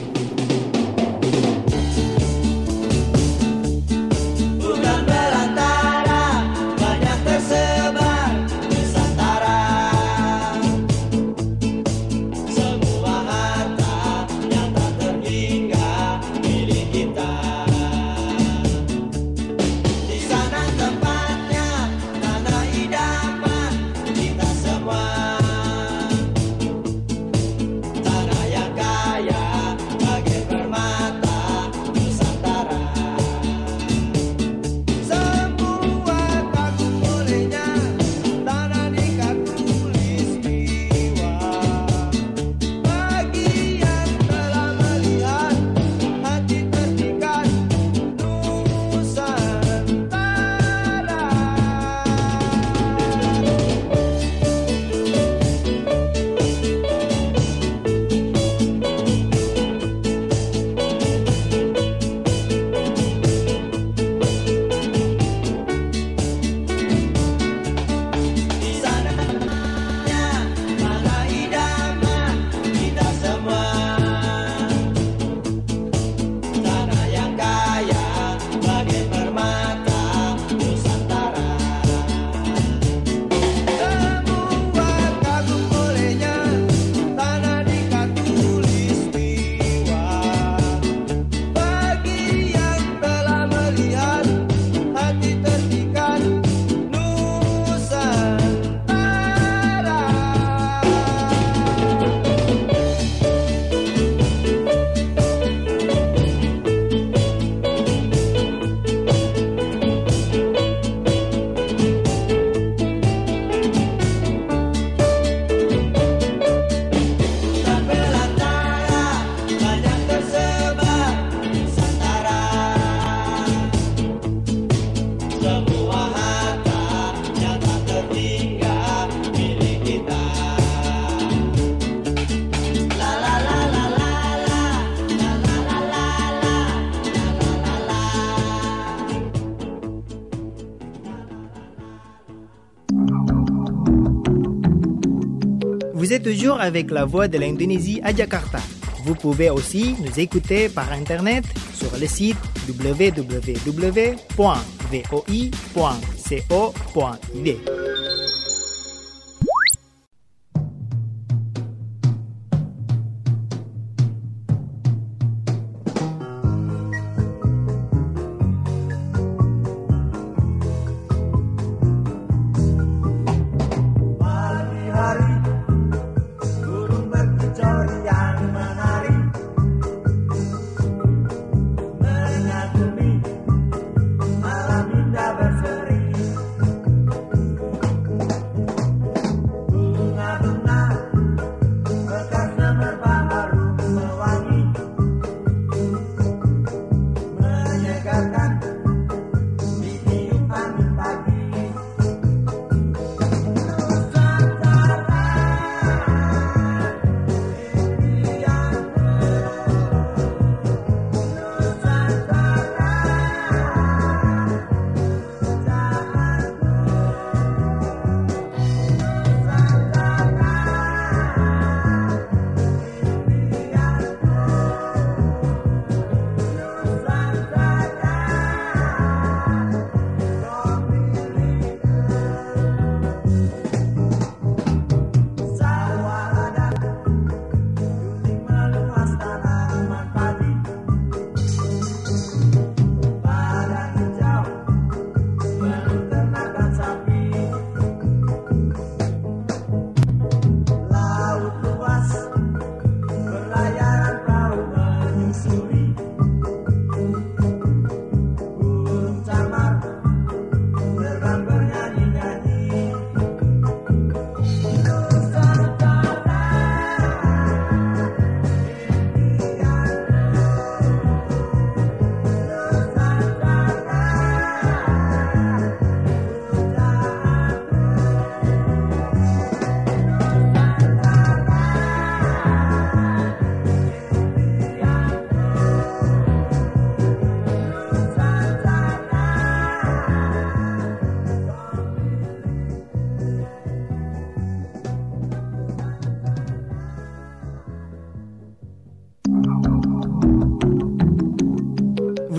Vous êtes toujours avec la voix de l'Indonésie à Jakarta. Vous pouvez aussi nous écouter par Internet sur le site w w w point v o i point co point i d. Malam indah berseri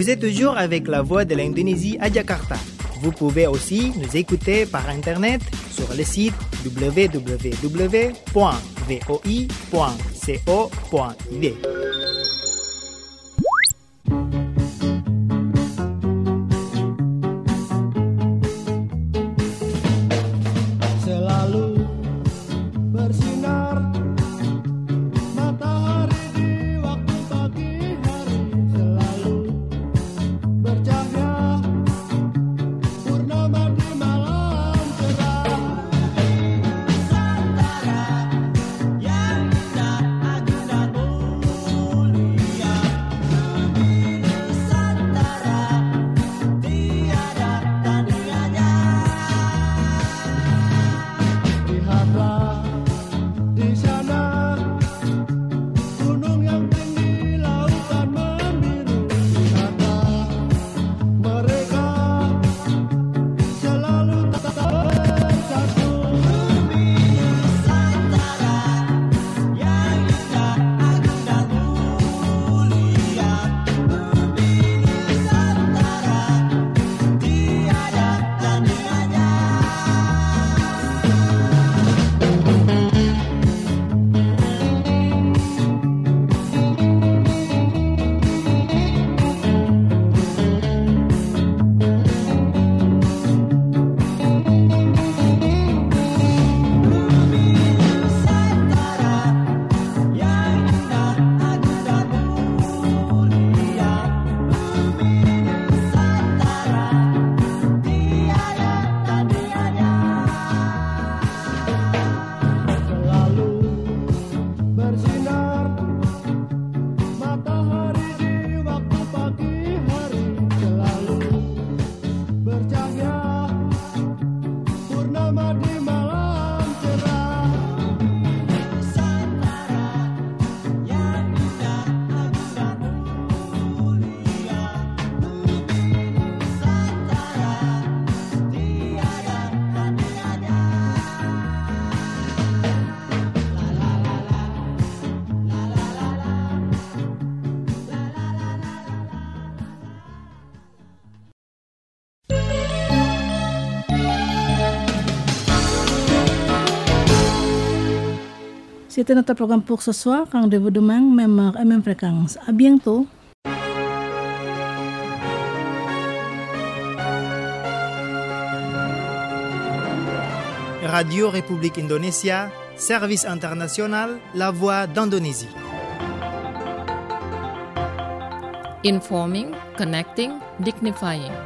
Vous êtes toujours avec la voix de l'Indonésie à Jakarta. Vous pouvez aussi nous écouter par Internet sur le site w w w point v o i point co point i d. C'était notre programme pour ce soir. Rendez-vous demain, même heure et même fréquence. À bientôt. Radio République Indonésia, service international, la voix d'Indonésie. Informing, connecting, dignifying.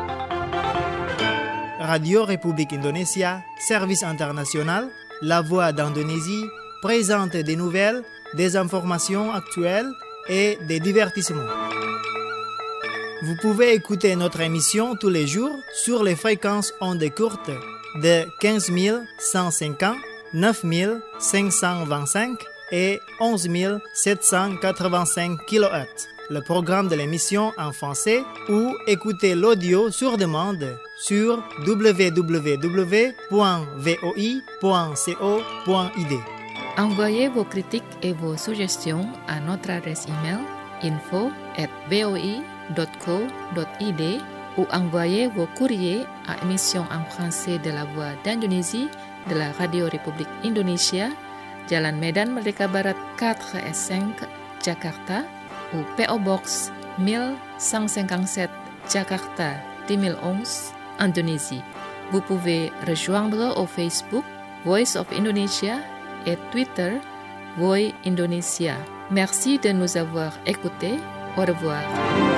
Radio République Indonésia, service international, la voix d'Indonésie, présente des nouvelles, des informations actuelles et des divertissements. Vous pouvez écouter notre émission tous les jours sur les fréquences ondes courtes de quinze mille cent cinquante, neuf mille cinq cent vingt-cinq et onze mille sept cent quatre-vingt-cinq kilohertz. Le programme de l'émission en français ou écouter l'audio sur demande sur w w w point v o i point co point i d. Envoyez vos critiques et vos suggestions à notre adresse email info at v o i point co point i d ou envoyez vos courriers à émission en français de la Voix d'Indonésie de la Radio République Indonésia, Jalan Medan Merdeka Barat quatre S cinq, Jakarta, ou P O Box mille cent cinquante-sept, Jakarta deux mille onze, Indonésie. Vous pouvez rejoindre au Facebook Voice of Indonesia et Twitter Voi Indonesia. Merci de nous avoir écoutés. Au revoir.